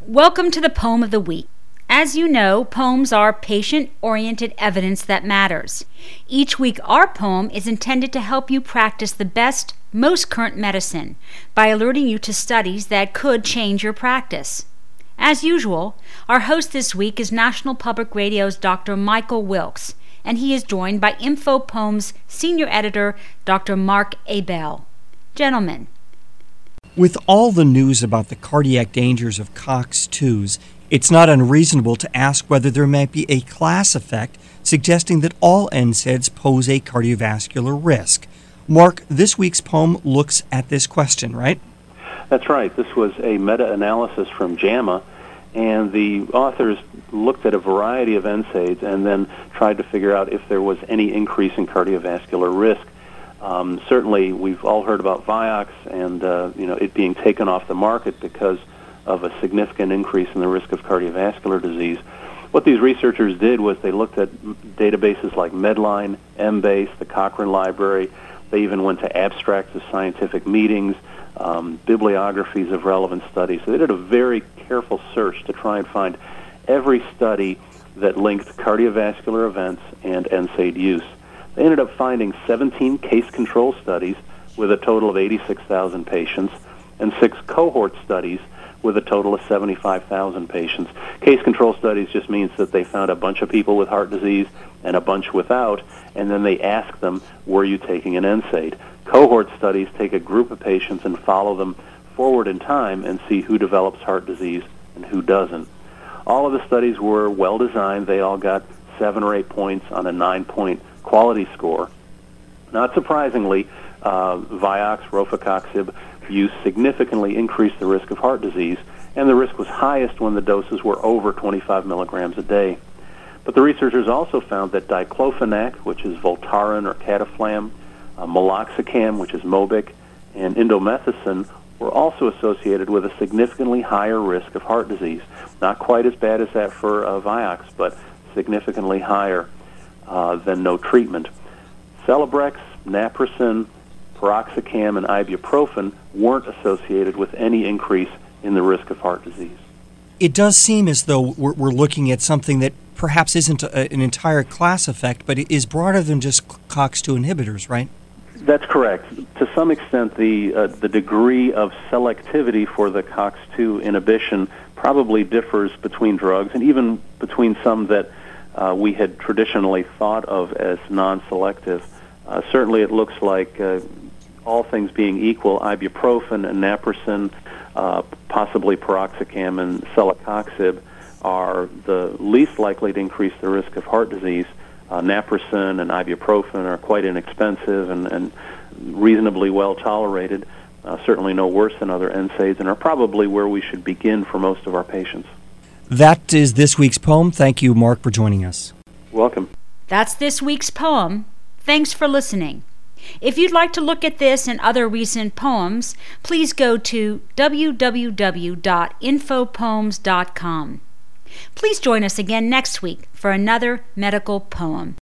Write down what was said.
Welcome to the Poem of the Week. As you know, poems are patient-oriented evidence that matters. Each week, our poem is intended to help you practice the best, most current medicine by alerting you to studies that could change your practice. As usual, our host this week is National Public Radio's Dr. Michael Wilkes, and he is joined by InfoPoem's senior editor, Dr. Mark Abell. Gentlemen. With all the news about the cardiac dangers of COX-2s, it's not unreasonable to ask whether there might be a class effect suggesting that all NSAIDs pose a cardiovascular risk. Mark, this week's poem looks at this question, right? That's right. This was a meta-analysis from JAMA, and the authors looked at a variety of NSAIDs and then tried to figure out if there was any increase in cardiovascular risk. Certainly, we've all heard about Vioxx and it being taken off the market because of a significant increase in the risk of cardiovascular disease. What these researchers did was they looked at databases like Medline, Embase, the Cochrane Library. They even went to abstracts of scientific meetings, bibliographies of relevant studies. So they did a very careful search to try and find every study that linked cardiovascular events and NSAID use. They ended up finding 17 case control studies with a total of 86,000 patients and 6 cohort studies with a total of 75,000 patients. Case control studies just means that they found a bunch of people with heart disease and a bunch without, and then they ask them, were you taking an NSAID? Cohort studies take a group of patients and follow them forward in time and see who develops heart disease and who doesn't. All of the studies were well designed. They all got 7 or 8 points on a 9-point quality score. Not surprisingly, Vioxx, rofecoxib use significantly increased the risk of heart disease, and the risk was highest when the doses were over 25 milligrams a day. But the researchers also found that diclofenac, which is Voltaren or Cataflam, meloxicam, which is Mobic, and indomethacin were also associated with a significantly higher risk of heart disease. Not quite as bad as that for Vioxx, but significantly higher than no treatment. Celebrex, naproxen, piroxicam, and ibuprofen weren't associated with any increase in the risk of heart disease. It does seem as though we're looking at something that perhaps isn't an entire class effect, but it is broader than just COX-2 inhibitors, right? That's correct. To some extent, the degree of selectivity for the COX-2 inhibition probably differs between drugs and even between some that we had traditionally thought of as non-selective. Certainly it looks like, all things being equal, ibuprofen and naproxen, possibly piroxicam and celecoxib are the least likely to increase the risk of heart disease. Naproxen and ibuprofen are quite inexpensive and reasonably well tolerated, certainly no worse than other NSAIDs, and are probably where we should begin for most of our patients. That is this week's poem. Thank you, Mark, for joining us. Welcome. That's this week's poem. Thanks for listening. If you'd like to look at this and other recent poems, please go to www.infopoems.com. Please join us again next week for another medical poem.